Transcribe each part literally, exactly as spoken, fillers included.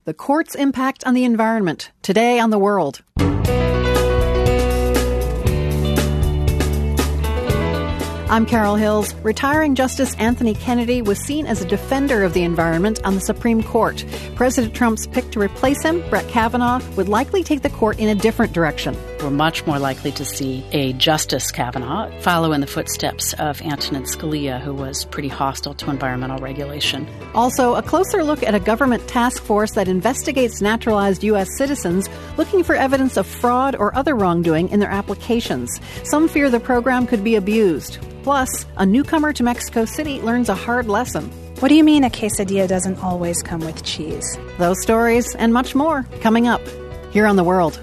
The court's impact on the environment. Today on The World. I'm Carol Hills. Retiring Justice Anthony Kennedy was seen as a defender of the environment on the Supreme Court. President Trump's pick to replace him, Brett Kavanaugh, would likely take the court in a different direction. We're much more likely to see a Justice Kavanaugh follow in the footsteps of Antonin Scalia, who was pretty hostile to environmental regulation. Also, a closer look at a government task force that investigates naturalized U S citizens looking for evidence of fraud or other wrongdoing in their applications. Some fear the program could be abused. Plus, a newcomer to Mexico City learns a hard lesson. What do you mean a quesadilla doesn't always come with cheese? Those stories and much more coming up here on The World.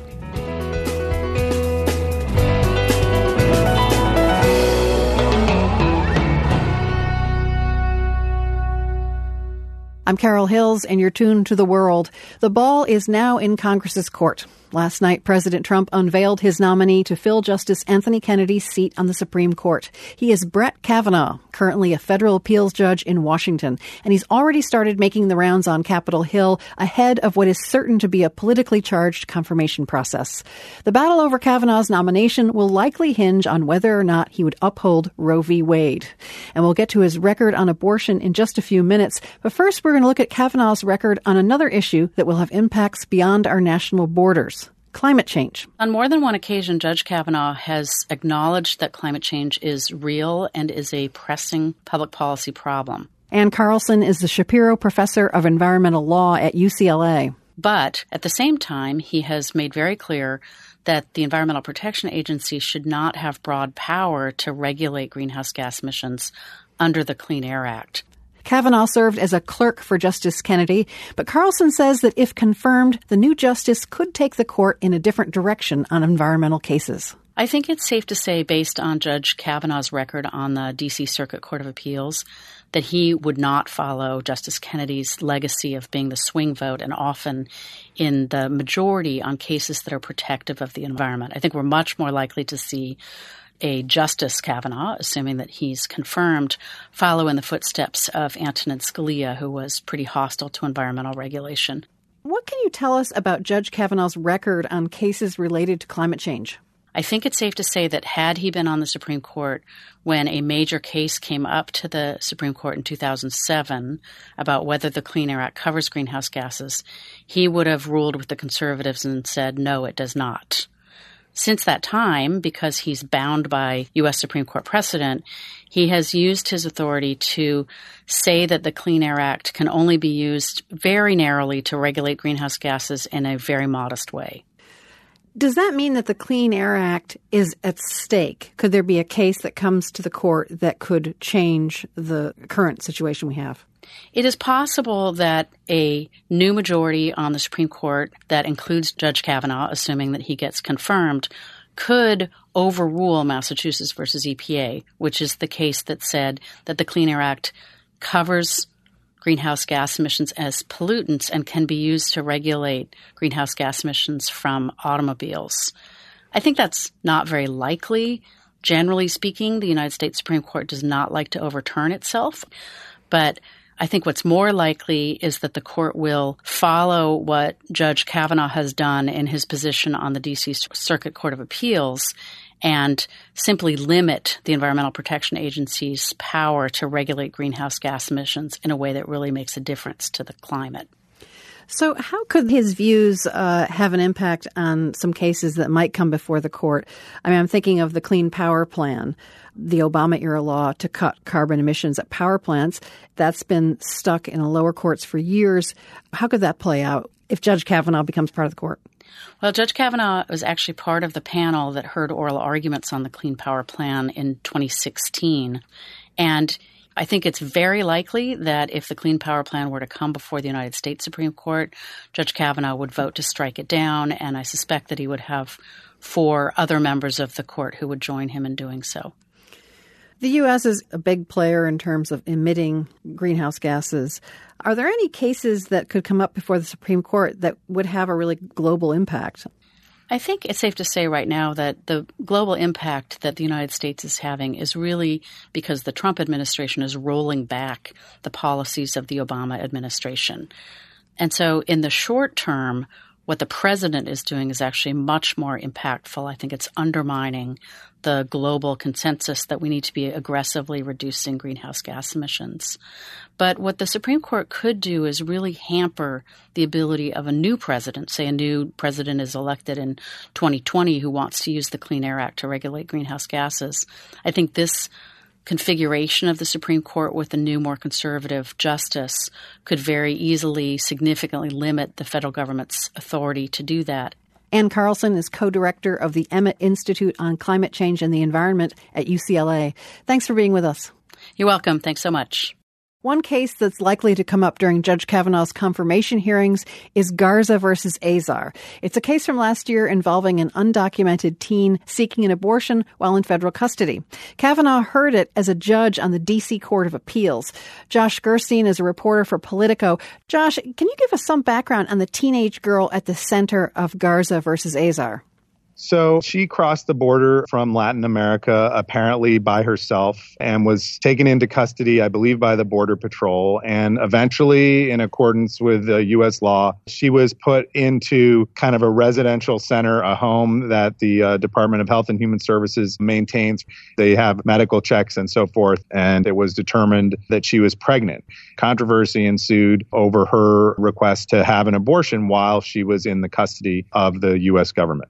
I'm Carol Hills, and you're tuned to The World. The ball is now in Congress's court. Last night, President Trump unveiled his nominee to fill Justice Anthony Kennedy's seat on the Supreme Court. He is Brett Kavanaugh, currently a federal appeals judge in Washington, and he's already started making the rounds on Capitol Hill ahead of what is certain to be a politically charged confirmation process. The battle over Kavanaugh's nomination will likely hinge on whether or not he would uphold Roe v. Wade. And we'll get to his record on abortion in just a few minutes, but first we're going to look at Kavanaugh's record on another issue that will have impacts beyond our national borders. Climate change. On more than one occasion, Judge Kavanaugh has acknowledged that climate change is real and is a pressing public policy problem. Ann Carlson is the Shapiro Professor of Environmental Law at U C L A. But at the same time, he has made very clear that the Environmental Protection Agency should not have broad power to regulate greenhouse gas emissions under the Clean Air Act. Kavanaugh served as a clerk for Justice Kennedy, but Carlson says that if confirmed, the new justice could take the court in a different direction on environmental cases. I think it's safe to say, based on Judge Kavanaugh's record on the D C Circuit Court of Appeals, that he would not follow Justice Kennedy's legacy of being the swing vote and often in the majority on cases that are protective of the environment. I think we're much more likely to see a Justice Kavanaugh, assuming that he's confirmed, follow in the footsteps of Antonin Scalia, who was pretty hostile to environmental regulation. What can you tell us about Judge Kavanaugh's record on cases related to climate change? I think it's safe to say that had he been on the Supreme Court when a major case came up to the Supreme Court in two thousand seven about whether the Clean Air Act covers greenhouse gases, he would have ruled with the conservatives and said, no, it does not. Since that time, because he's bound by U S Supreme Court precedent, he has used his authority to say that the Clean Air Act can only be used very narrowly to regulate greenhouse gases in a very modest way. Does that mean that the Clean Air Act is at stake? Could there be a case that comes to the court that could change the current situation we have? It is possible that a new majority on the Supreme Court that includes Judge Kavanaugh, assuming that he gets confirmed, could overrule Massachusetts versus E P A, which is the case that said that the Clean Air Act covers greenhouse gas emissions as pollutants and can be used to regulate greenhouse gas emissions from automobiles. I think that's not very likely. Generally speaking, the United States Supreme Court does not like to overturn itself, but I think what's more likely is that the court will follow what Judge Kavanaugh has done in his position on the D C Circuit Court of Appeals and simply limit the Environmental Protection Agency's power to regulate greenhouse gas emissions in a way that really makes a difference to the climate. So how could his views uh, have an impact on some cases that might come before the court? I mean, I'm thinking of the Clean Power Plan, the Obama-era law to cut carbon emissions at power plants. That's been stuck in the lower courts for years. How could that play out if Judge Kavanaugh becomes part of the court? Well, Judge Kavanaugh was actually part of the panel that heard oral arguments on the Clean Power Plan in twenty sixteen. And I think it's very likely that if the Clean Power Plan were to come before the United States Supreme Court, Judge Kavanaugh would vote to strike it down, and I suspect that he would have four other members of the court who would join him in doing so. The U S is a big player in terms of emitting greenhouse gases. Are there any cases that could come up before the Supreme Court that would have a really global impact? I think it's safe to say right now that the global impact that the United States is having is really because the Trump administration is rolling back the policies of the Obama administration. And so in the short term, what the president is doing is actually much more impactful. I think it's undermining the global consensus that we need to be aggressively reducing greenhouse gas emissions. But what the Supreme Court could do is really hamper the ability of a new president, say a new president is elected in twenty twenty who wants to use the Clean Air Act to regulate greenhouse gases. I think this configuration of the Supreme Court with a new, more conservative justice could very easily significantly limit the federal government's authority to do that. Ann Carlson is co-director of the Emmett Institute on Climate Change and the Environment at U C L A. Thanks for being with us. You're welcome. Thanks so much. One case that's likely to come up during Judge Kavanaugh's confirmation hearings is Garza versus Azar. It's a case from last year involving an undocumented teen seeking an abortion while in federal custody. Kavanaugh heard it as a judge on the D C Court of Appeals. Josh Gerstein is a reporter for Politico. Josh, can you give us some background on the teenage girl at the center of Garza versus Azar? So she crossed the border from Latin America, apparently by herself, and was taken into custody, I believe, by the Border Patrol. And eventually, in accordance with the U S law, she was put into kind of a residential center, a home that the uh, Department of Health and Human Services maintains. They have medical checks and so forth. And it was determined that she was pregnant. Controversy ensued over her request to have an abortion while she was in the custody of the U S government.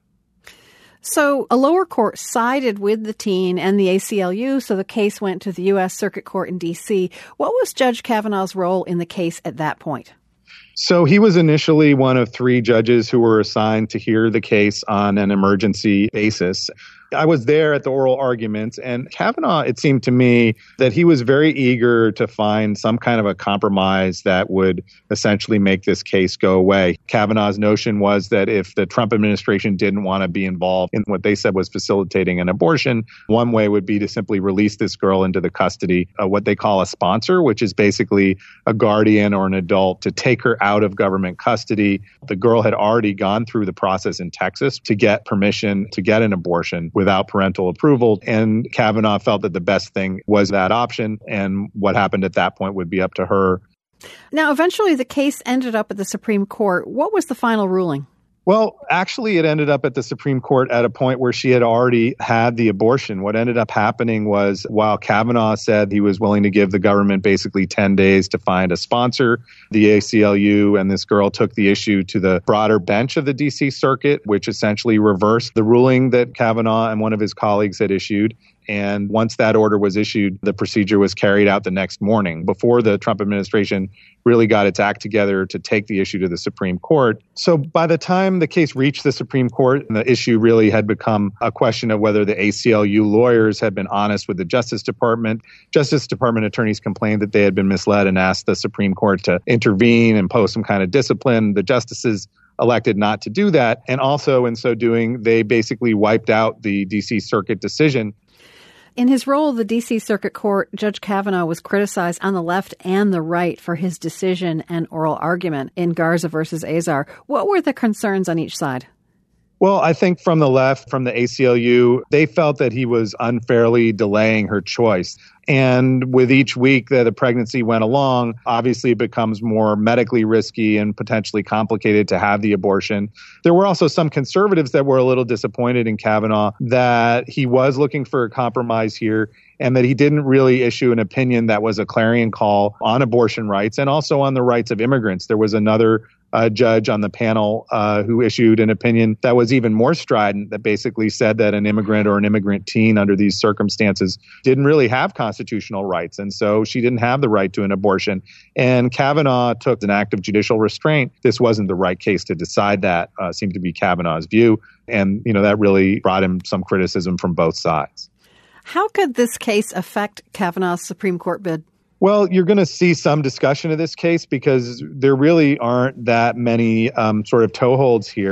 So a lower court sided with the teen and the A C L U, so the case went to the U S Circuit Court in D C. What was Judge Kavanaugh's role in the case at that point? So he was initially one of three judges who were assigned to hear the case on an emergency basis. I was there at the oral arguments, and Kavanaugh, it seemed to me that he was very eager to find some kind of a compromise that would essentially make this case go away. Kavanaugh's notion was that if the Trump administration didn't want to be involved in what they said was facilitating an abortion, one way would be to simply release this girl into the custody of what they call a sponsor, which is basically a guardian or an adult to take her out of government custody. The girl had already gone through the process in Texas to get permission to get an abortion without parental approval. And Kavanaugh felt that the best thing was that option. And what happened at that point would be up to her. Now, eventually the case ended up at the Supreme Court. What was the final ruling? Well, actually, it ended up at the Supreme Court at a point where she had already had the abortion. What ended up happening was while Kavanaugh said he was willing to give the government basically ten days to find a sponsor, the A C L U and this girl took the issue to the broader bench of the D C Circuit, which essentially reversed the ruling that Kavanaugh and one of his colleagues had issued. And once that order was issued, the procedure was carried out the next morning before the Trump administration really got its act together to take the issue to the Supreme Court. So by the time the case reached the Supreme Court, the issue really had become a question of whether the A C L U lawyers had been honest with the Justice Department. Justice Department attorneys complained that they had been misled and asked the Supreme Court to intervene and impose some kind of discipline. The justices elected not to do that. And also in so doing, they basically wiped out the D C Circuit decision. In his role at the D C Circuit Court, Judge Kavanaugh was criticized on the left and the right for his decision and oral argument in Garza versus Azar. What were the concerns on each side? Well, I think from the left, from the A C L U, they felt that he was unfairly delaying her choice. And with each week that a pregnancy went along, obviously it becomes more medically risky and potentially complicated to have the abortion. There were also some conservatives that were a little disappointed in Kavanaugh that he was looking for a compromise here and that he didn't really issue an opinion that was a clarion call on abortion rights and also on the rights of immigrants. There was another uh, judge on the panel uh, who issued an opinion that was even more strident, that basically said that an immigrant or an immigrant teen under these circumstances didn't really have constitutional rights. And so she didn't have the right to an abortion. And Kavanaugh took an act of judicial restraint. This wasn't the right case to decide that, uh, seemed to be Kavanaugh's view. And, you know, that really brought him some criticism from both sides. How could this case affect Kavanaugh's Supreme Court bid? Well, you're going to see some discussion of this case because there really aren't that many um, sort of toeholds here.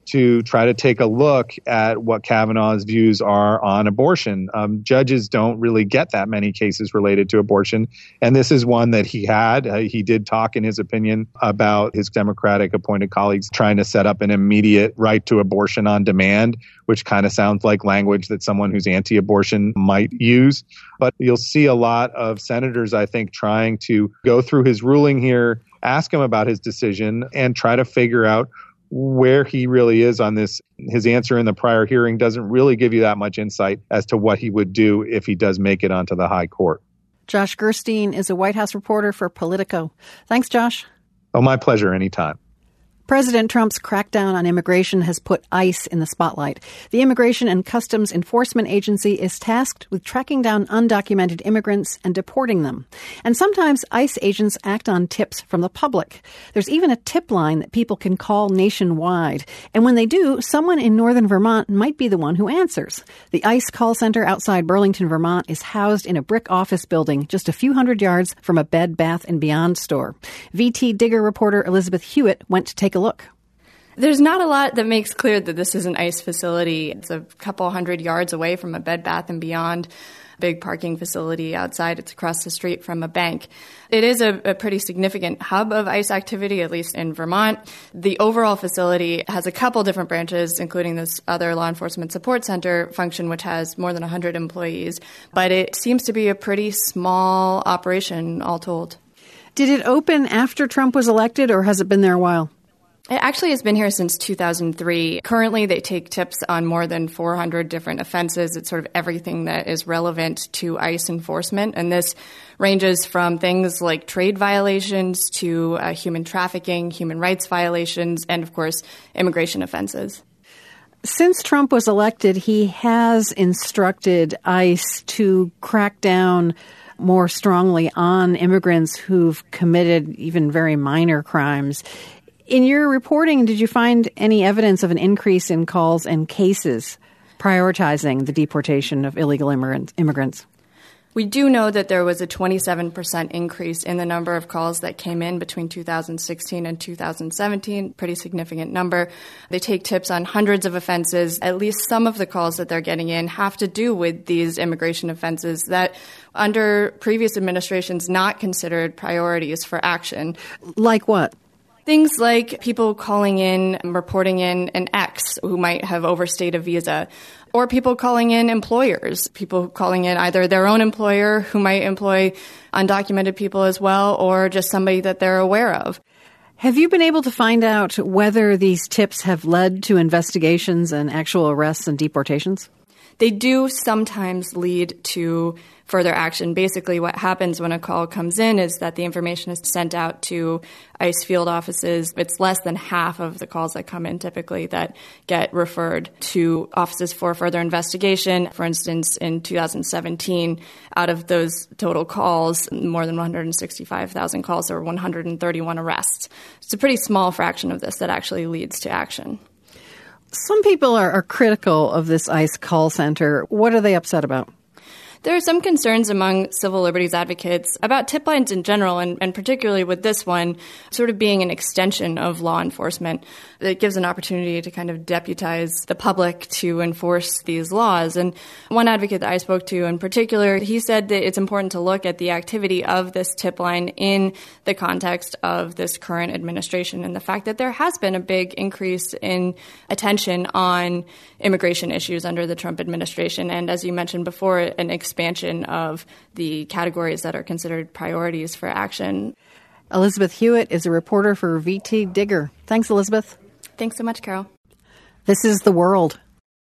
to try to take a look at what Kavanaugh's views are on abortion. Um, judges don't really get that many cases related to abortion, and this is one that he had. Uh, he did talk, in his opinion, about his Democratic appointed colleagues trying to set up an immediate right to abortion on demand, which kind of sounds like language that someone who's anti-abortion might use. But you'll see a lot of senators, I think, trying to go through his ruling here, ask him about his decision, and try to figure out where he really is on this. His answer in the prior hearing doesn't really give you that much insight as to what he would do if he does make it onto the high court. Josh Gerstein is a White House reporter for Politico. Thanks, Josh. Oh, my pleasure. Anytime. President Trump's crackdown on immigration has put ICE in the spotlight. The Immigration and Customs Enforcement Agency is tasked with tracking down undocumented immigrants and deporting them. And sometimes ICE agents act on tips from the public. There's even a tip line that people can call nationwide. And when they do, someone in northern Vermont might be the one who answers. The ICE call center outside Burlington, Vermont is housed in a brick office building just a few hundred yards from a Bed Bath and Beyond store. V T Digger reporter Elizabeth Hewitt went to take a look. There's not a lot that makes clear that this is an ICE facility. It's a couple hundred yards away from a Bed Bath and Beyond, big parking facility outside. It's across the street from a bank. It is a, a pretty significant hub of ICE activity, at least in Vermont. The overall facility has a couple different branches, including this other law enforcement support center function, which has more than one hundred employees. But it seems to be a pretty small operation, all told. Did it open after Trump was elected, or has it been there a while? It actually has been here since two thousand three. Currently, they take tips on more than four hundred different offenses. It's sort of everything that is relevant to ICE enforcement. And this ranges from things like trade violations to uh, human trafficking, human rights violations, and, of course, immigration offenses. Since Trump was elected, he has instructed ICE to crack down more strongly on immigrants who've committed even very minor crimes. In your reporting, did you find any evidence of an increase in calls and cases prioritizing the deportation of illegal immigrants? We do know that there was a twenty-seven percent increase in the number of calls that came in between two thousand sixteen and two thousand seventeen, pretty significant number. They take tips on hundreds of offenses. At least some of the calls that they're getting in have to do with these immigration offenses that under previous administrations not considered priorities for action. Like what? Things like people calling in, reporting in an ex who might have overstayed a visa, or people calling in employers, people calling in either their own employer who might employ undocumented people as well, or just somebody that they're aware of. Have you been able to find out whether these tips have led to investigations and actual arrests and deportations? They do sometimes lead to further action. Basically, what happens when a call comes in is that the information is sent out to ICE field offices. It's less than half of the calls that come in typically that get referred to offices for further investigation. For instance, in two thousand seventeen, out of those total calls, more than one hundred sixty-five thousand calls, there were one hundred thirty-one arrests. It's a pretty small fraction of this that actually leads to action. Some people are, are critical of this ICE call center. What are they upset about? There are some concerns among civil liberties advocates about tip lines in general, and, and particularly with this one, sort of being an extension of law enforcement. It gives an opportunity to kind of deputize the public to enforce these laws. And one advocate that I spoke to in particular, he said that it's important to look at the activity of this tip line in the context of this current administration and the fact that there has been a big increase in attention on immigration issues under the Trump administration. And as you mentioned before, an expansion of the categories that are considered priorities for action. Elizabeth Hewitt is a reporter for V T Digger. Thanks, Elizabeth. Thanks so much, Carol. This is The World.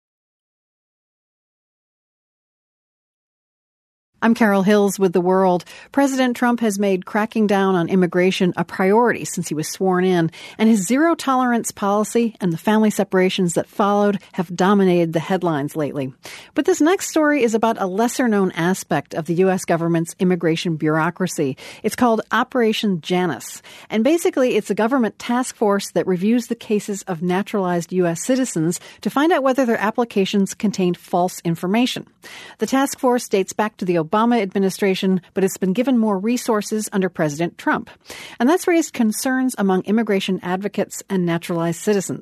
I'm Carol Hills with The World. President Trump has made cracking down on immigration a priority since he was sworn in, and his zero-tolerance policy and the family separations that followed have dominated the headlines lately. But this next story is about a lesser-known aspect of the U S government's immigration bureaucracy. It's called Operation Janus, and basically it's a government task force that reviews the cases of naturalized U S citizens to find out whether their applications contained false information. The task force dates back to the Obama administration, but it's been given more resources under President Trump. And that's raised concerns among immigration advocates and naturalized citizens.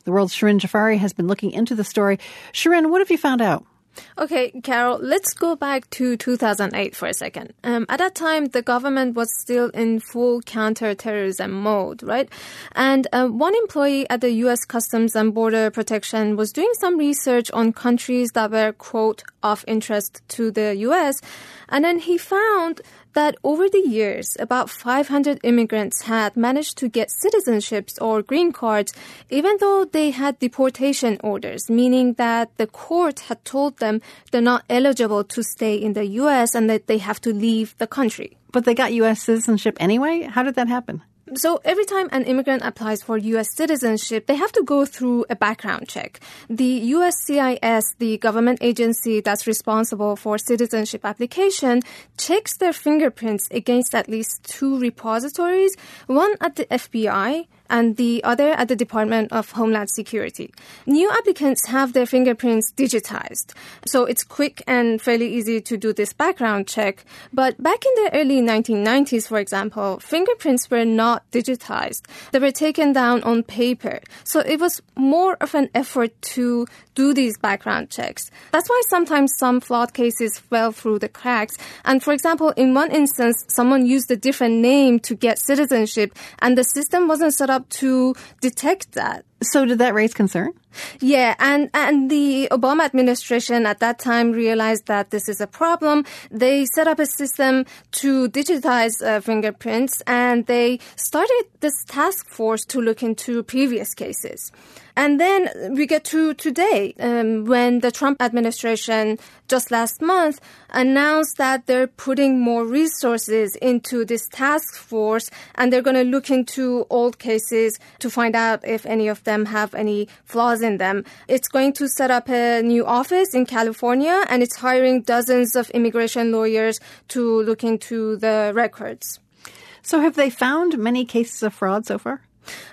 The World's Shirin Jafari has been looking into the story. Shirin, what have you found out? Okay, Carol, let's go back to two thousand eight for a second. Um, at that time, the government was still in full counterterrorism mode, right? And uh, one employee at the U S Customs and Border Protection was doing some research on countries that were, quote, of interest to the U S. And then he found that over the years, about five hundred immigrants had managed to get citizenships or green cards, even though they had deportation orders, meaning that the court had told them they're not eligible to stay in the U S and that they have to leave the country. But they got U S citizenship anyway? How did that happen? So every time an immigrant applies for U S citizenship, they have to go through a background check. The U S C I S, the government agency that's responsible for citizenship application, checks their fingerprints against at least two repositories, one at the F B I and the other at the Department of Homeland Security. New applicants have their fingerprints digitized, so it's quick and fairly easy to do this background check. But back in the early nineteen nineties, for example, fingerprints were not digitized. They were taken down on paper. So it was more of an effort to do these background checks. That's why sometimes some flawed cases fell through the cracks. And for example, in one instance, someone used a different name to get citizenship, and the system wasn't set up to detect that. So did that raise concern? Yeah, and, and the Obama administration at that time realized that this is a problem. They set up a system to digitize uh, fingerprints, and they started this task force to look into previous cases. And then we get to today, um, when the Trump administration just last month announced that they're putting more resources into this task force, and they're going to look into old cases to find out if any of them have any flaws in them. It's going to set up a new office in California, and it's hiring dozens of immigration lawyers to look into the records. So have they found many cases of fraud so far?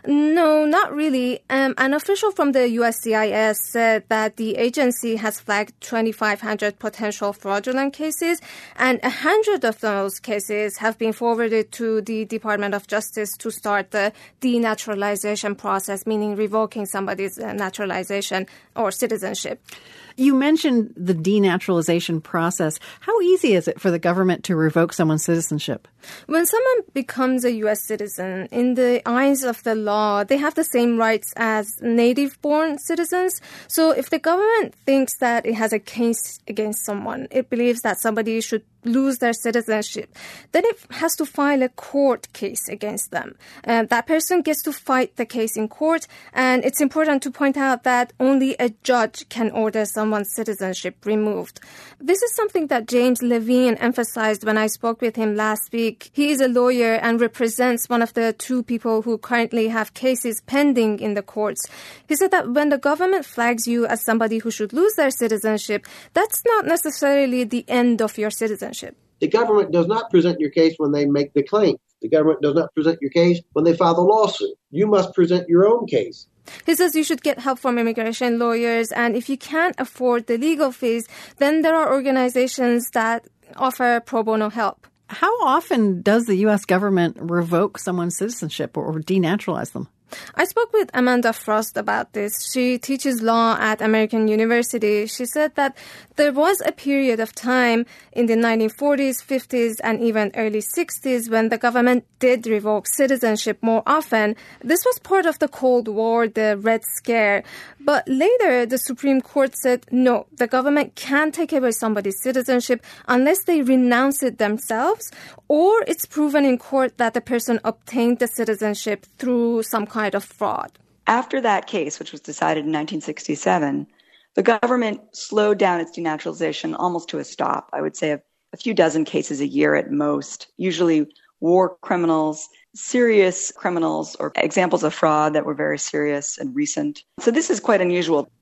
No, not really. Um, an official from the U S C I S said that the agency has flagged twenty-five hundred potential fraudulent cases, and one hundred of those cases have been forwarded to the Department of Justice to start the denaturalization process, meaning revoking somebody's naturalization or citizenship. You mentioned the denaturalization process. How easy is it for the government to revoke someone's citizenship? When someone becomes a U S citizen, in the eyes of the law, they have the same rights as native-born citizens. So if the government thinks that it has a case against someone, it believes that somebody should lose their citizenship, then it has to file a court case against them. Uh, that person gets to fight the case in court, and it's important to point out that only a judge can order someone's citizenship removed. This is something that James Levine emphasized when I spoke with him last week. He is a lawyer and represents one of the two people who currently have cases pending in the courts. He said that when the government flags you as somebody who should lose their citizenship, that's not necessarily the end of your citizenship. The government does not present your case when they make the claim. The government does not present your case when they file the lawsuit. You must present your own case. He says you should get help from immigration lawyers, and if you can't afford the legal fees, then there are organizations that offer pro bono help. How often does the U S government revoke someone's citizenship or denaturalize them? I spoke with Amanda Frost about this. She teaches law at American University. She said that there was a period of time in the nineteen forties, fifties, and even early sixties when the government did revoke citizenship more often. This was part of the Cold War, the Red Scare. But later, the Supreme Court said, no, the government can't take away somebody's citizenship unless they renounce it themselves, or it's proven in court that the person obtained the citizenship through some kind of fraud. After that case, which was decided in nineteen sixty-seven, the government slowed down its denaturalization almost to a stop. I would say a, a few dozen cases a year at most, usually war criminals, serious criminals, or examples of fraud that were very serious and recent. So this is quite unusual.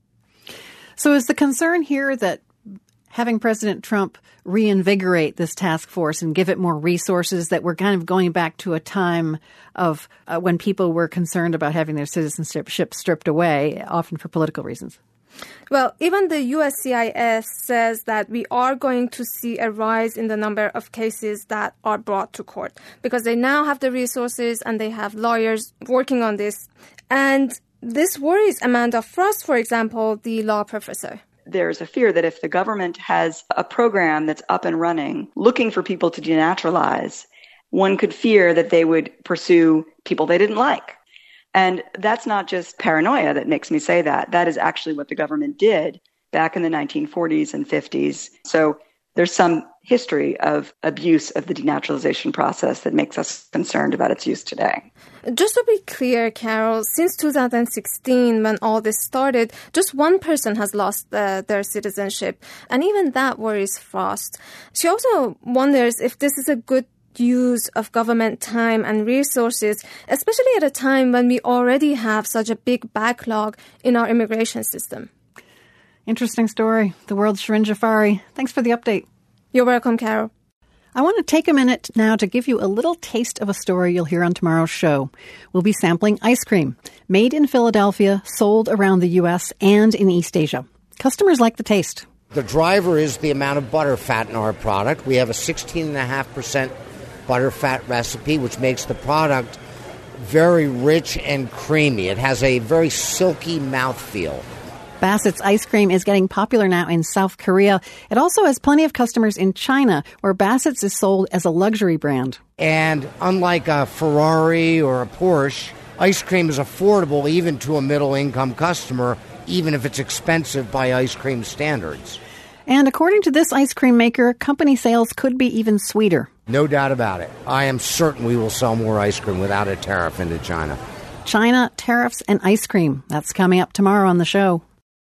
So is the concern here that having President Trump reinvigorate this task force and give it more resources, that we're kind of going back to a time of uh, when people were concerned about having their citizenship stripped away, often for political reasons? Well, even the U S C I S says that we are going to see a rise in the number of cases that are brought to court because they now have the resources and they have lawyers working on this. And This worries Amanda Frost, for example, the law professor. There's a fear that if the government has a program that's up and running, looking for people to denaturalize, one could fear that they would pursue people they didn't like. And that's not just paranoia that makes me say that. That is actually what the government did back in the nineteen forties and fifties. So there's some history of abuse of the denaturalization process that makes us concerned about its use today. Just to be clear, Carol, since two thousand sixteen, when all this started, just one person has lost uh, their citizenship. And even that worries Frost. She also wonders if this is a good use of government time and resources, especially at a time when we already have such a big backlog in our immigration system. Interesting story. The world's Shirin Jafari. Thanks for the update. You're welcome, Carol. I want to take a minute now to give you a little taste of a story you'll hear on tomorrow's show. We'll be sampling ice cream, made in Philadelphia, sold around the U S and in East Asia. Customers like the taste. The driver is the amount of butter fat in our product. We have a sixteen point five percent butter fat recipe, which makes the product very rich and creamy. It has a very silky mouthfeel. Bassett's ice cream is getting popular now in South Korea. It also has plenty of customers in China, where Bassett's is sold as a luxury brand. And unlike a Ferrari or a Porsche, ice cream is affordable even to a middle-income customer, even if it's expensive by ice cream standards. And according to this ice cream maker, company sales could be even sweeter. No doubt about it. I am certain we will sell more ice cream without a tariff into China. China, tariffs, and ice cream. That's coming up tomorrow on the show.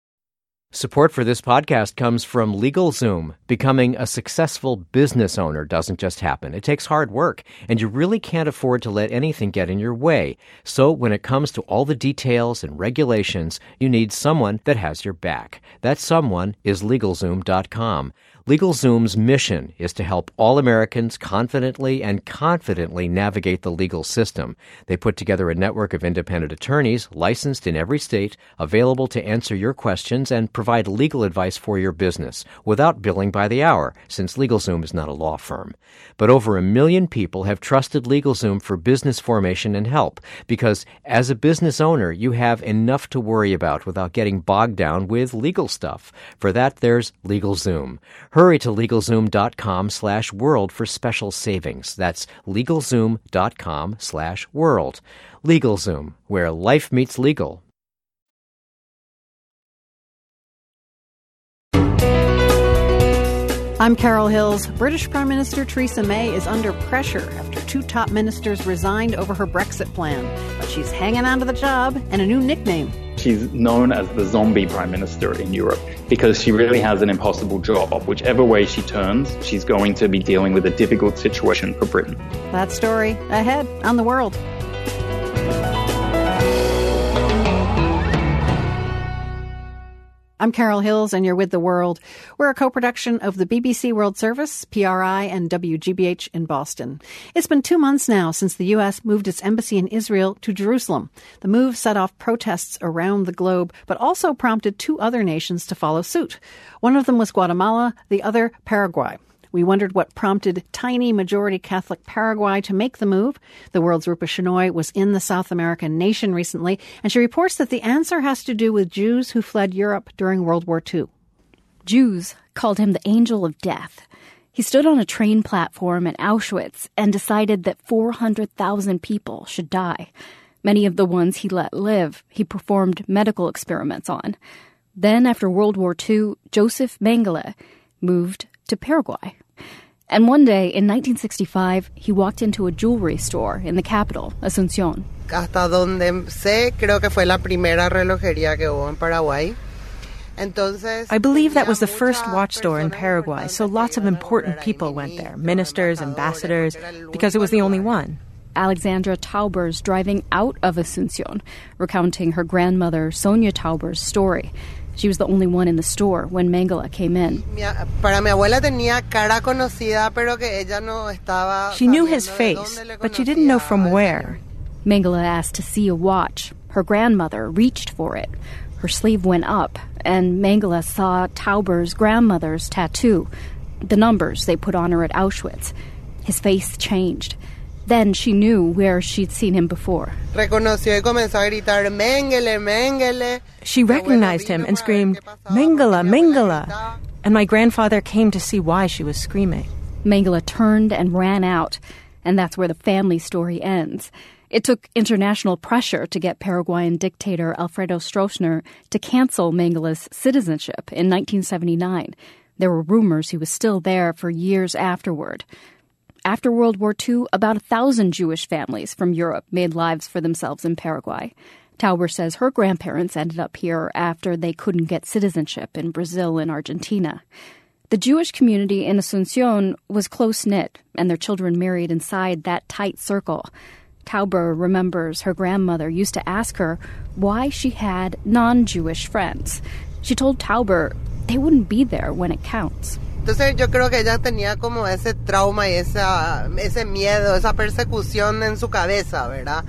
Support for this podcast comes from LegalZoom. Becoming a successful business owner doesn't just happen. It takes hard work, and you really can't afford to let anything get in your way. So when it comes to all the details and regulations, you need someone that has your back. That someone is LegalZoom dot com. LegalZoom's mission is to help all Americans confidently and confidently navigate the legal system. They put together a network of independent attorneys licensed in every state, available to answer your questions and provide legal advice for your business without billing by the hour, since LegalZoom is not a law firm. But over a million people have trusted LegalZoom for business formation and help, because as a business owner, you have enough to worry about without getting bogged down with legal stuff. For that, there's LegalZoom. Hurry to LegalZoom dot com slash world for special savings. That's LegalZoom dot com slash world. LegalZoom, where life meets legal. I'm Carol Hills. British Prime Minister Theresa May is under pressure after two top ministers resigned over her Brexit plan. But she's hanging on to the job and a new nickname. She's known as the zombie prime minister in Europe because she really has an impossible job. Whichever way she turns, she's going to be dealing with a difficult situation for Britain. That story ahead on The World. I'm Carol Hills, and you're with The World. We're a co-production of the B B C World Service, P R I, and W G B H in Boston. It's been two months now since the U S moved its embassy in Israel to Jerusalem. The move set off protests around the globe, but also prompted two other nations to follow suit. One of them was Guatemala, the other Paraguay. We wondered what prompted tiny majority Catholic Paraguay to make the move. The World's Rupa Shenoy was in the South American nation recently, and she reports that the answer has to do with Jews who fled Europe during World War Two. Jews called him the angel of death. He stood on a train platform at Auschwitz and decided that four hundred thousand people should die. Many of the ones he let live, he performed medical experiments on. Then, after World War Two, Joseph Mengele moved to Paraguay. And one day, in nineteen sixty-five, he walked into a jewelry store in the capital, Asunción. Hasta donde sé, creo que fue la primera relojería que hubo en Paraguay. I believe that was the first watch store in Paraguay, so lots of important people went there, ministers, ambassadors, because it was the only one. Alexandra Taubers driving out of Asunción, recounting her grandmother Sonia Taubers' story. She was the only one in the store when Mengele came in. She knew his face, but she didn't know from where. Mengele asked to see a watch. Her grandmother reached for it. Her sleeve went up, and Mengele saw Taubers' grandmother's tattoo, the numbers they put on her at Auschwitz. His face changed. Then she knew where she'd seen him before. Reconoció y comenzó a gritar, Mengele, Mengele. She recognized him and screamed, Mengele, Mengele. And my grandfather came to see why she was screaming. Mengele turned and ran out, and that's where the family story ends. It took international pressure to get Paraguayan dictator Alfredo Stroessner to cancel Mengele's citizenship in nineteen seventy-nine. There were rumors he was still there for years afterward. After World War Two, about a thousand Jewish families from Europe made lives for themselves in Paraguay. Tauber says her grandparents ended up here after they couldn't get citizenship in Brazil and Argentina. The Jewish community in Asunción was close-knit, and their children married inside that tight circle. Tauber remembers her grandmother used to ask her why she had non-Jewish friends. She told Tauber they wouldn't be there when it counts. Entonces yo creo que ella tenía como ese trauma y esa, ese miedo, esa persecución en su cabeza, ¿verdad?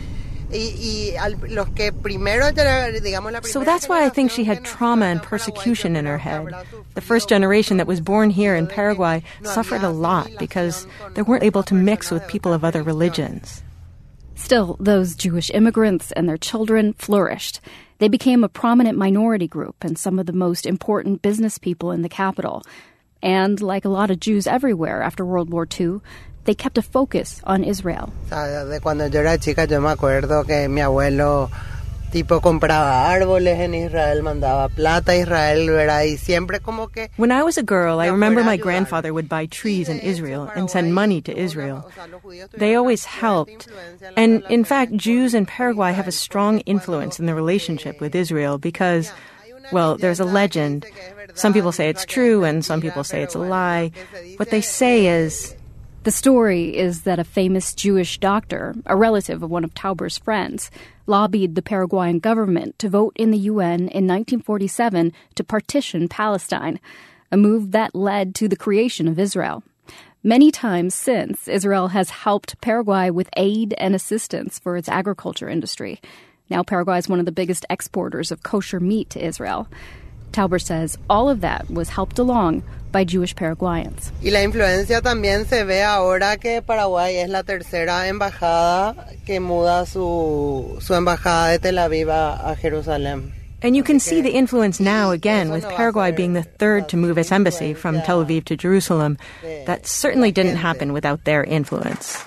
Y, y los que primero, digamos, la so that's why I think she had trauma and persecution in her head. The first generation that was born here in Paraguay suffered a lot because they weren't able to mix with people of other religions. Still, those Jewish immigrants and their children flourished. They became a prominent minority group and some of the most important business people in the capital. And like a lot of Jews everywhere after World War Two, they kept a focus on Israel. Cuando yo era chica, yo me acuerdo que mi abuelo tipo compraba árboles en Israel, mandaba plata a Israel, ¿verdad? Y siempre como que... When I was a girl, I remember my grandfather would buy trees in Israel and send money to Israel. They always helped. And in fact, Jews in Paraguay have a strong influence in the relationship with Israel because, well, there's a legend. Some people say it's true and some people say it's a lie. What they say is... The story is that a famous Jewish doctor, a relative of one of Tauber's friends, lobbied the Paraguayan government to vote in the U N in nineteen forty-seven to partition Palestine, a move that led to the creation of Israel. Many times since, Israel has helped Paraguay with aid and assistance for its agriculture industry. Now Paraguay is one of the biggest exporters of kosher meat to Israel. Tauber says all of that was helped along by Jewish Paraguayans. Y la influencia también se ve ahora que Paraguay es la tercera embajada que muda su, su embajada de Tel Aviv a Jerusalén. And you can see the influence now again with Paraguay being the third to move its embassy from Tel Aviv to Jerusalem. That certainly didn't happen without their influence.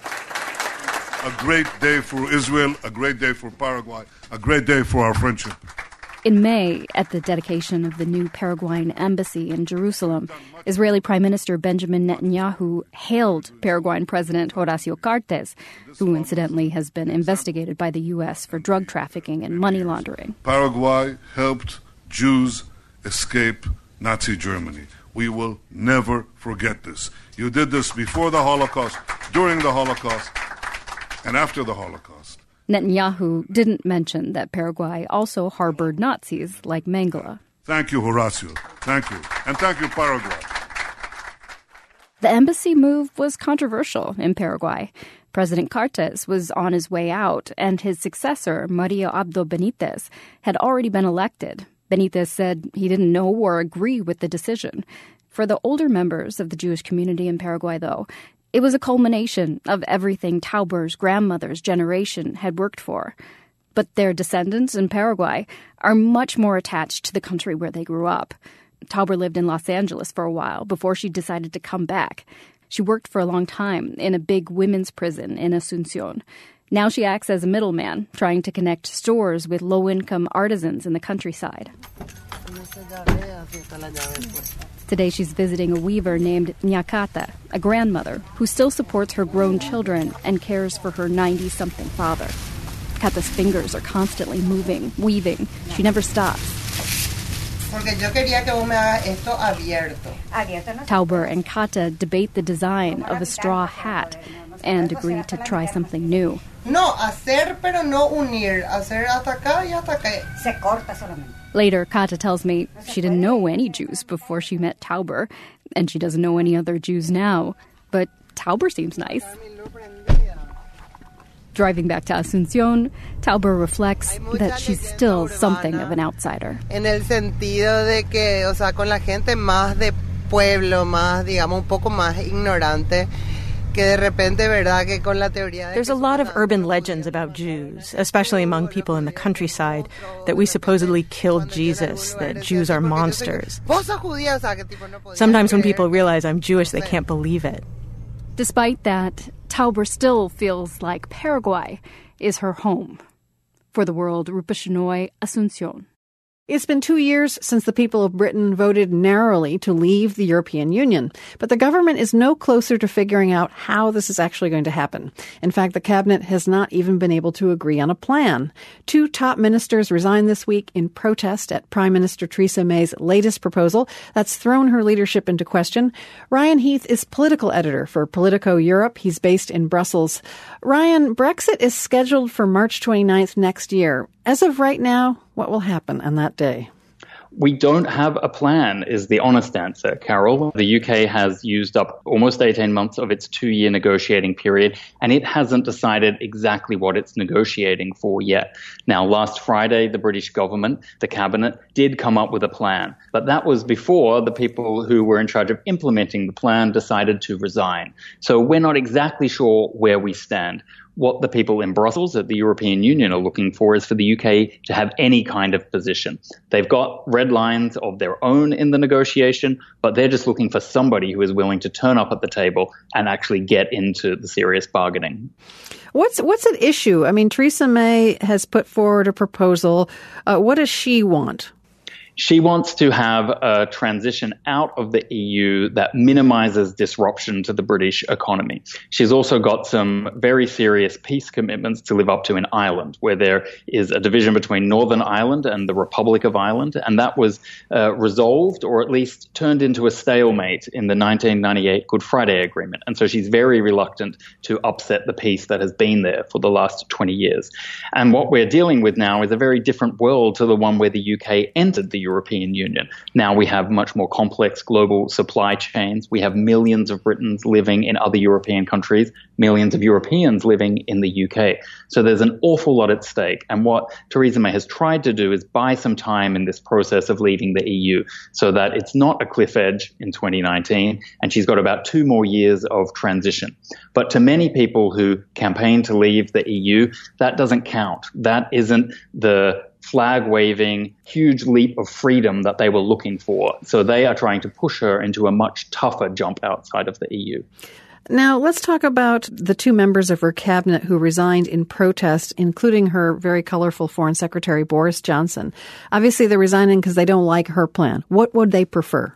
A great day for Israel, a great day for Paraguay, a great day for our friendship. In May, at the dedication of the new Paraguayan embassy in Jerusalem, Israeli Prime Minister Benjamin Netanyahu hailed Paraguayan President Horacio Cartes, who incidentally has been investigated by the U S for drug trafficking and money laundering. Paraguay helped Jews escape Nazi Germany. We will never forget this. You did this before the Holocaust, during the Holocaust, and after the Holocaust. Netanyahu didn't mention that Paraguay also harbored Nazis like Mengele. Thank you, Horacio. Thank you. And thank you, Paraguay. The embassy move was controversial in Paraguay. President Cartes was on his way out, and his successor, Mario Abdo Benitez, had already been elected. Benitez said he didn't know or agree with the decision. For the older members of the Jewish community in Paraguay, though, it was a culmination of everything Tauber's grandmother's generation had worked for. But their descendants in Paraguay are much more attached to the country where they grew up. Tauber lived in Los Angeles for a while before she decided to come back. She worked for a long time in a big women's prison in Asunción. Now she acts as a middleman, trying to connect stores with low-income artisans in the countryside. Today she's visiting a weaver named Nyakata, a grandmother who still supports her grown children and cares for her ninety-something father. Kata's fingers are constantly moving, weaving. She never stops. Tauber and Kata debate the design of a straw hat and agree to try something new. No, hacer pero no unir. Hacer hasta acá y hasta acá. Se corta solamente. Later, Kata tells me she didn't know any Jews before she met Tauber, and she doesn't know any other Jews now. But Tauber seems nice. Driving back to Asunción, Tauber reflects that she's still something of an outsider. En el sentido de que, o sea, con la gente más de pueblo, más, digamos, un poco más ignorante, que de repente, ¿verdad? Que con la teoría de There's a lot of urban legends about Jews, especially among people in the countryside, that we supposedly killed Jesus, that Jews are monsters. Sometimes when people realize I'm Jewish, they can't believe it. Despite that, Tauber still feels like Paraguay is her home. For the World, Rupa Shenoy, Asunción. It's been two years since the people of Britain voted narrowly to leave the European Union, but the government is no closer to figuring out how this is actually going to happen. In fact, the cabinet has not even been able to agree on a plan. Two top ministers resigned this week in protest at Prime Minister Theresa May's latest proposal that's thrown her leadership into question. Ryan Heath is political editor for Politico Europe. He's based in Brussels. Ryan, Brexit is scheduled for March twenty-ninth next year. As of right now, what will happen on that day? We don't have a plan is the honest answer, Carol. The U K has used up almost eighteen months of its two-year negotiating period, and it hasn't decided exactly what it's negotiating for yet. Now, last Friday, the British government, the cabinet, did come up with a plan, but that was before the people who were in charge of implementing the plan decided to resign. So we're not exactly sure where we stand. What the people in Brussels at the European Union are looking for is for the U K to have any kind of position. They've got red lines of their own in the negotiation, but they're just looking for somebody who is willing to turn up at the table and actually get into the serious bargaining. What's what's at issue? I mean, Theresa May has put forward a proposal. Uh, what does she want? She wants to have a transition out of the E U that minimizes disruption to the British economy. She's also got some very serious peace commitments to live up to in Ireland, where there is a division between Northern Ireland and the Republic of Ireland, and that was uh, resolved, or at least turned into a stalemate in the nineteen ninety-eight Good Friday Agreement. And so she's very reluctant to upset the peace that has been there for the last twenty years. And what we're dealing with now is a very different world to the one where the U K entered the European Union. Now we have much more complex global supply chains. We have millions of Britons living in other European countries, millions of Europeans living in the U K. So there's an awful lot at stake. And what Theresa May has tried to do is buy some time in this process of leaving the E U so that it's not a cliff edge in twenty nineteen, and she's got about two more years of transition. But to many people who campaign to leave the E U, that doesn't count. That isn't the flag-waving, huge leap of freedom that they were looking for. So they are trying to push her into a much tougher jump outside of the E U. Now, let's talk about the two members of her cabinet who resigned in protest, including her very colorful Foreign Secretary, Boris Johnson. Obviously, they're resigning because they don't like her plan. What would they prefer?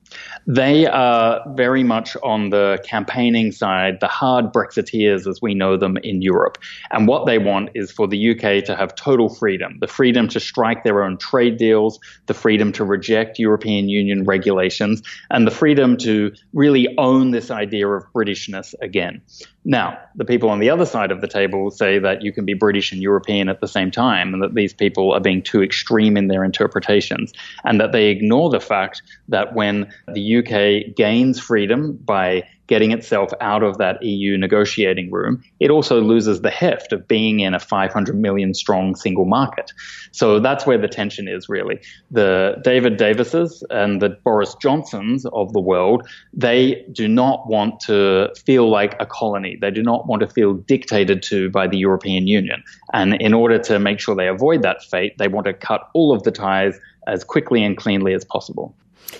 They are very much on the campaigning side, the hard Brexiteers as we know them in Europe. And what they want is for the U K to have total freedom, the freedom to strike their own trade deals, the freedom to reject European Union regulations, and the freedom to really own this idea of Britishness again. Now, the people on the other side of the table say that you can be British and European at the same time, and that these people are being too extreme in their interpretations, and that they ignore the fact that when the U K gains freedom by getting itself out of that E U negotiating room, it also loses the heft of being in a five hundred million strong single market. So that's where the tension is, really. The David Davises and the Boris Johnsons of the world, they do not want to feel like a colony. They do not want to feel dictated to by the European Union. And in order to make sure they avoid that fate, they want to cut all of the ties as quickly and cleanly as possible.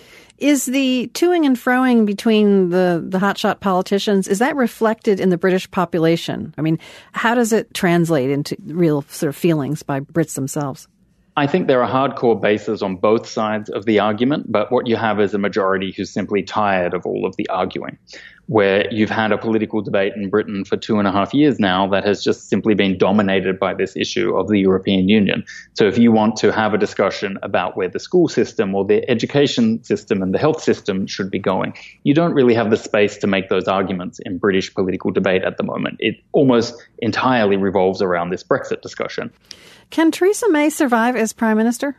Is the toing and froing between the, the hotshot politicians, is that reflected in the British population? I mean, how does it translate into real sort of feelings by Brits themselves? I think there are hardcore bases on both sides of the argument, but what you have is a majority who's simply tired of all of the arguing, where you've had a political debate in Britain for two and a half years now that has just simply been dominated by this issue of the European Union. So if you want to have a discussion about where the school system or the education system and the health system should be going, you don't really have the space to make those arguments in British political debate at the moment. It almost entirely revolves around this Brexit discussion. Can Theresa May survive as Prime Minister?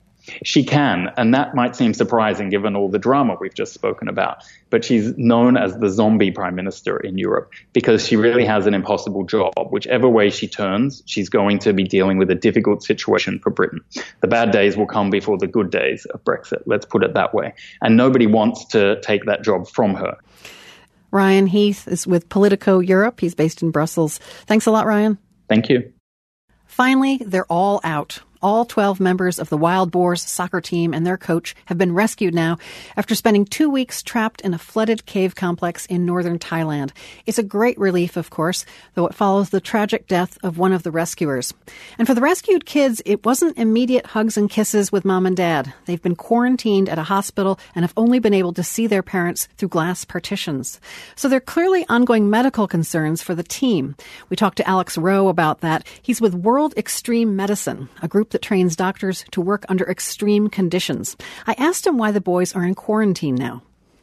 She can, and that might seem surprising given all the drama we've just spoken about. But she's known as the zombie prime minister in Europe because she really has an impossible job. Whichever way she turns, she's going to be dealing with a difficult situation for Britain. The bad days will come before the good days of Brexit, let's put it that way. And nobody wants to take that job from her. Ryan Heath is with Politico Europe. He's based in Brussels. Thanks a lot, Ryan. Thank you. Finally, they're all out. All twelve members of the Wild Boars soccer team and their coach have been rescued now after spending two weeks trapped in a flooded cave complex in northern Thailand. It's a great relief, of course, though it follows the tragic death of one of the rescuers. And for the rescued kids, it wasn't immediate hugs and kisses with mom and dad. They've been quarantined at a hospital and have only been able to see their parents through glass partitions. So there are clearly ongoing medical concerns for the team. We talked to Alex Rowe about that. He's with World Extreme Medicine, a group that trains doctors to work under extreme conditions. I asked him why the boys are in quarantine now.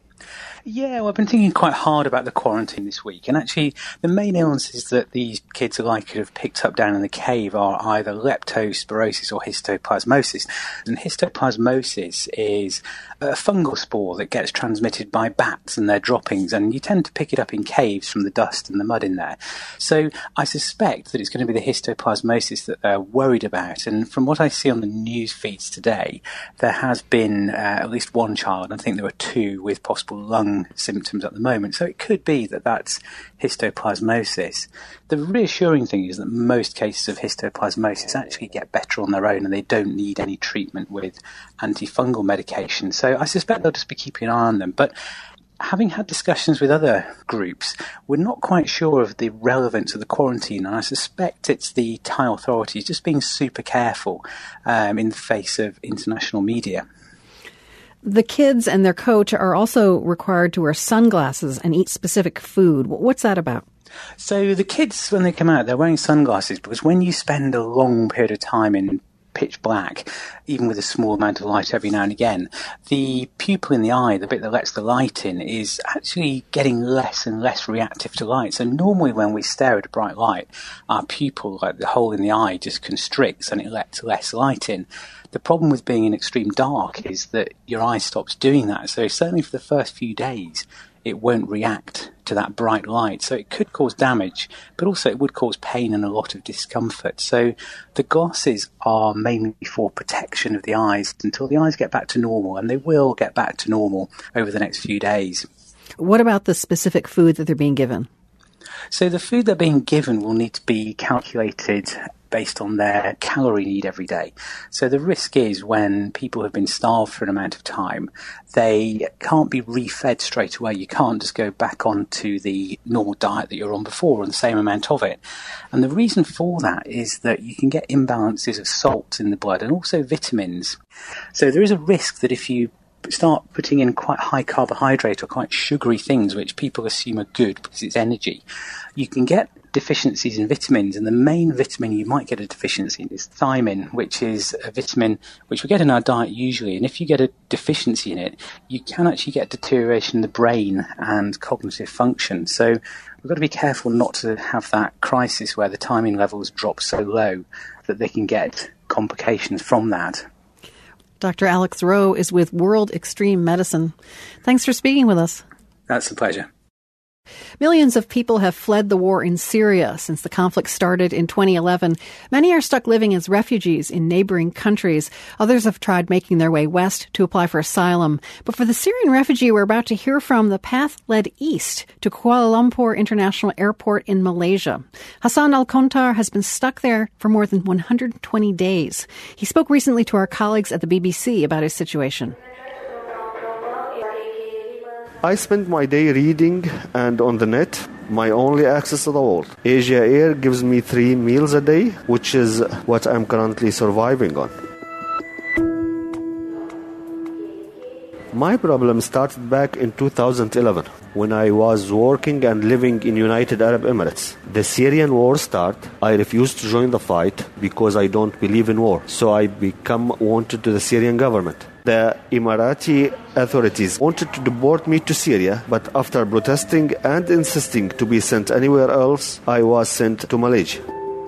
Yeah, well, I've been thinking quite hard about the quarantine this week, and actually the main illnesses that these kids are likely to have picked up down in the cave are either leptospirosis or histoplasmosis. And histoplasmosis is a fungal spore that gets transmitted by bats and their droppings, and you tend to pick it up in caves from the dust and the mud in there. So I suspect that it's going to be the histoplasmosis that they're worried about, and from what I see on the news feeds today, there has been uh, at least one child, I think there were two, with possible lung symptoms at the moment. So it could be that that's histoplasmosis. The reassuring thing is that most cases of histoplasmosis actually get better on their own and they don't need any treatment with antifungal medication. So I suspect they'll just be keeping an eye on them. But having had discussions with other groups, we're not quite sure of the relevance of the quarantine, and I suspect it's the Thai authorities just being super careful um, in the face of international media. The kids and their coach are also required to wear sunglasses and eat specific food. What's that about? So the kids, when they come out, they're wearing sunglasses because when you spend a long period of time in pitch black, even with a small amount of light every now and again, the pupil in the eye, the bit that lets the light in, is actually getting less and less reactive to light. So normally when we stare at a bright light, our pupil, like the hole in the eye, just constricts and it lets less light in. The problem with being in extreme dark is that your eye stops doing that. So certainly for the first few days, it won't react to that bright light. So it could cause damage, but also it would cause pain and a lot of discomfort. So the glasses are mainly for protection of the eyes until the eyes get back to normal, and they will get back to normal over the next few days. What about the specific food that they're being given? So the food they're being given will need to be calculated based on their calorie need every day. So the risk is when people have been starved for an amount of time, they can't be refed straight away. You can't just go back onto the normal diet that you're on before and the same amount of it. And the reason for that is that you can get imbalances of salt in the blood and also vitamins. So there is a risk that if you start putting in quite high carbohydrate or quite sugary things, which people assume are good because it's energy, you can get deficiencies in vitamins, and the main vitamin you might get a deficiency in is thiamine, which is a vitamin which we get in our diet usually, and if you get a deficiency in it, you can actually get deterioration in the brain and cognitive function. So we've got to be careful not to have that crisis where the thiamine levels drop so low that they can get complications from that. Doctor Alex Rowe is with World Extreme Medicine. Thanks for speaking with us. That's a pleasure. Millions of people have fled the war in Syria since the conflict started in twenty eleven. Many are stuck living as refugees in neighboring countries. Others have tried making their way west to apply for asylum. But for the Syrian refugee we're about to hear from, the path led east to Kuala Lumpur International Airport in Malaysia. Hassan Al-Kontar has been stuck there for more than one hundred twenty days. He spoke recently to our colleagues at the B B C about his situation. I spend my day reading and on the net, my only access to the world. Asia Air gives me three meals a day, which is what I'm currently surviving on. My problem started back in two thousand eleven, when I was working and living in United Arab Emirates. The Syrian war started. I refused to join the fight because I don't believe in war. So I became wanted to the Syrian government. The Emirati authorities wanted to deport me to Syria, but after protesting and insisting to be sent anywhere else, I was sent to Malaysia.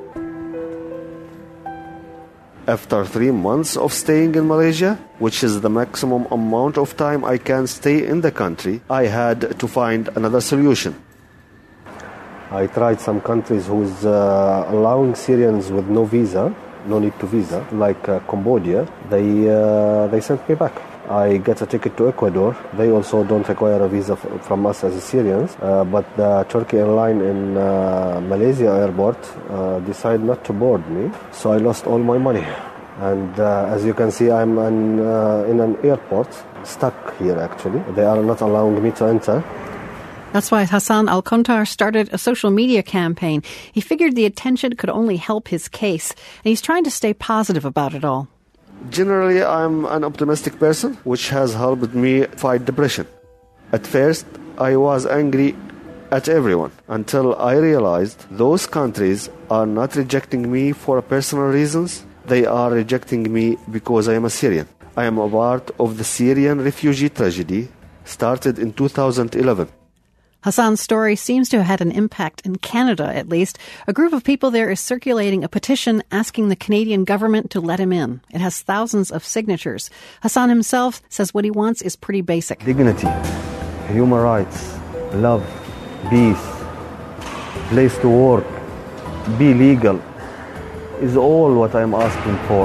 After three months of staying in Malaysia, which is the maximum amount of time I can stay in the country, I had to find another solution. I tried some countries who's uh, allowing Syrians with no visa, no need to visa, like uh, Cambodia. They uh, they sent me back. I get a ticket to Ecuador. They also don't require a visa f- from us as Syrians. Uh, but the Turkey airline in uh, Malaysia airport uh, decided not to board me. So I lost all my money. And uh, as you can see, I'm an, uh, in an airport, stuck here actually. They are not allowing me to enter. That's why Hassan Al-Kontar started a social media campaign. He figured the attention could only help his case, and he's trying to stay positive about it all. Generally, I'm an optimistic person, which has helped me fight depression. At first, I was angry at everyone until I realized those countries are not rejecting me for personal reasons. They are rejecting me because I am a Syrian. I am a part of the Syrian refugee tragedy started in two thousand eleven. Hassan's story seems to have had an impact in Canada, at least. A group of people there is circulating a petition asking the Canadian government to let him in. It has thousands of signatures. Hassan himself says what he wants is pretty basic. Dignity, human rights, love, peace, place to work, be legal is all what I'm asking for.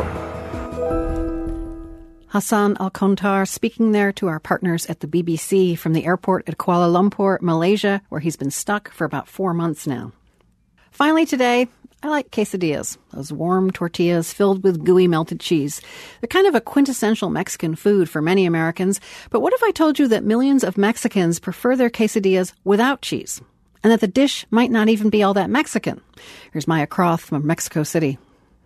Hassan Al-Kontar speaking there to our partners at the B B C from the airport at Kuala Lumpur, Malaysia, where he's been stuck for about four months now. Finally today, I like quesadillas, those warm tortillas filled with gooey melted cheese. They're kind of a quintessential Mexican food for many Americans, but what if I told you that millions of Mexicans prefer their quesadillas without cheese, and that the dish might not even be all that Mexican? Here's Maya Croth from Mexico City.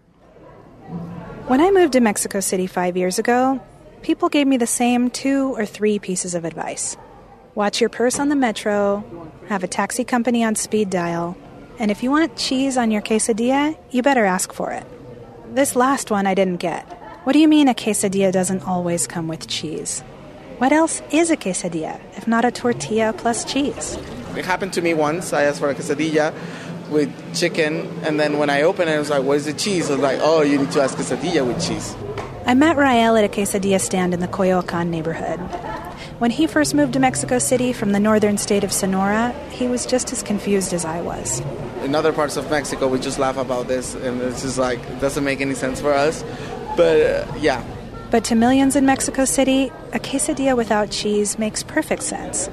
When I moved to Mexico City five years ago, people gave me the same two or three pieces of advice. Watch your purse on the metro, have a taxi company on speed dial, and if you want cheese on your quesadilla, you better ask for it. This last one I didn't get. What do you mean a quesadilla doesn't always come with cheese? What else is a quesadilla if not a tortilla plus cheese? It happened to me once. I asked for a quesadilla with chicken, and then when I opened it, I was like, what is the cheese? I was like, oh, you need to ask quesadilla with cheese. I met Rael at a quesadilla stand in the Coyoacan neighborhood. When he first moved to Mexico City from the northern state of Sonora, he was just as confused as I was. In other parts of Mexico, we just laugh about this, and it's just like, it doesn't make any sense for us. But, uh, yeah. But to millions in Mexico City, a quesadilla without cheese makes perfect sense.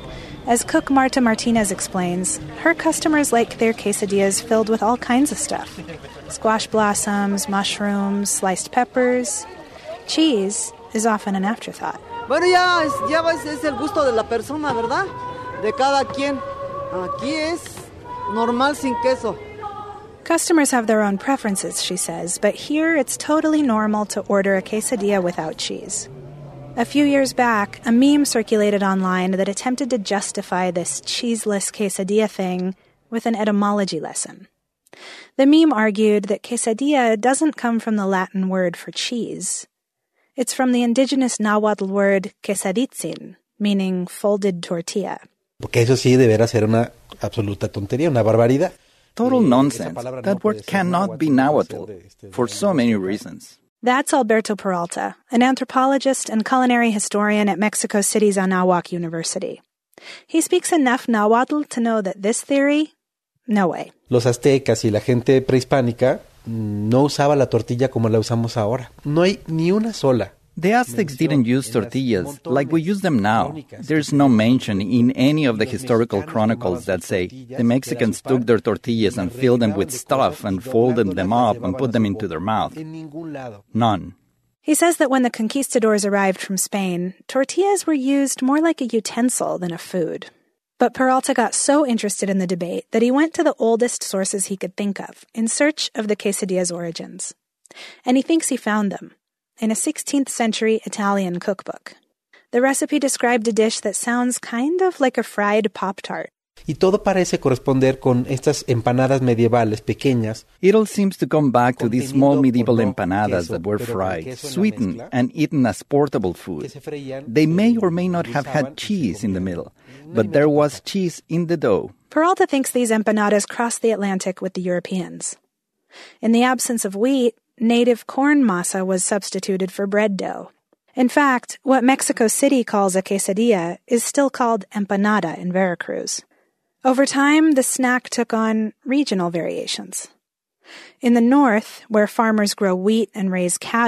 As cook Marta Martinez explains, her customers like their quesadillas filled with all kinds of stuff. Squash blossoms, mushrooms, sliced peppers. Cheese is often an afterthought. Bueno, ya, ya es el gusto de la persona, ¿verdad? De cada quien. Aquí es normal sin queso. Customers have their own preferences, she says, but here it's totally normal to order a quesadilla without cheese. A few years back, a meme circulated online that attempted to justify this cheeseless quesadilla thing with an etymology lesson. The meme argued that quesadilla doesn't come from the Latin word for cheese. It's from the indigenous Nahuatl word quesaditzin, meaning folded tortilla. Porque eso sí deberá ser una absoluta tontería, una barbaridad. Total nonsense. That word cannot be Nahuatl for so many reasons. That's Alberto Peralta, an anthropologist and culinary historian at Mexico City's Anáhuac University. He speaks enough Nahuatl to know that this theory, no way. Los aztecas y la gente prehispánica no usaba la tortilla como la usamos ahora. No hay ni una sola. The Aztecs didn't use tortillas like we use them now. There's no mention in any of the historical chronicles that say the Mexicans took their tortillas and filled them with stuff and folded them up and put them into their mouth. None. He says that when the conquistadors arrived from Spain, tortillas were used more like a utensil than a food. But Peralta got so interested in the debate that he went to the oldest sources he could think of in search of the quesadilla's origins. And he thinks he found them in a sixteenth century Italian cookbook. The recipe described a dish that sounds kind of like a fried Pop-Tart. Y todo parece corresponder con estas empanadas medievales pequeñas. It all seems to come back to these small medieval empanadas that were fried, sweetened, and eaten as portable food. They may or may not have had cheese in the middle, but there was cheese in the dough. Peralta thinks these empanadas crossed the Atlantic with the Europeans. In the absence of wheat, native corn masa was substituted for bread dough. In fact, what Mexico City calls a quesadilla is still called empanada in Veracruz. Over time, the snack took on regional variations. In the north, where farmers grow wheat and raise cattle,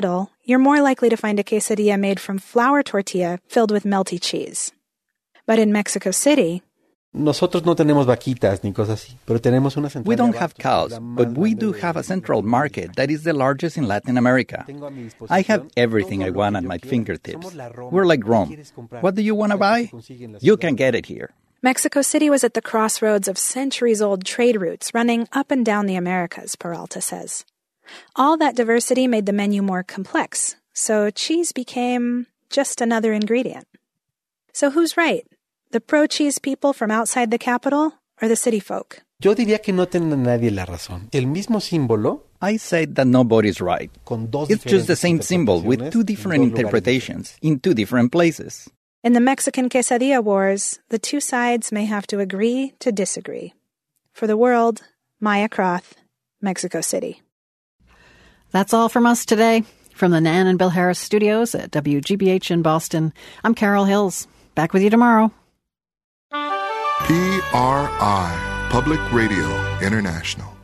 you're more likely to find a quesadilla made from flour tortilla filled with melty cheese. But in Mexico City, Nosotros no tenemos vaquitas ni cosas así, pero tenemos una central. We don't have cows, but we do have a central market that is the largest in Latin America. I have everything I want at my fingertips. We're like Rome. What do you want to buy? You can get it here. Mexico City was at the crossroads of centuries-old trade routes running up and down the Americas, Peralta says. All that diversity made the menu more complex, so cheese became just another ingredient. So who's right? The pro-cheese people from outside the capital or the city folk? Yo diría que no tiene nadie la razón. El mismo símbolo. I say that nobody's right. It's just the same symbol with two different interpretations in two different places. In the Mexican quesadilla wars, the two sides may have to agree to disagree. For the world, Maya Croth, Mexico City. That's all from us today. From the Nan and Bill Harris studios at W G B H in Boston, I'm Carol Hills. Back with you tomorrow. P R I, Public Radio International.